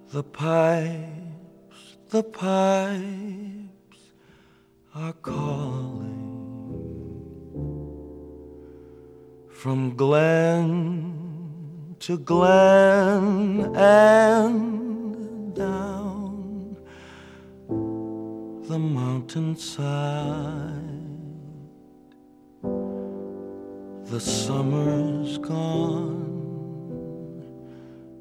The pipes are calling from glen to glen and down the mountainside. The summer's gone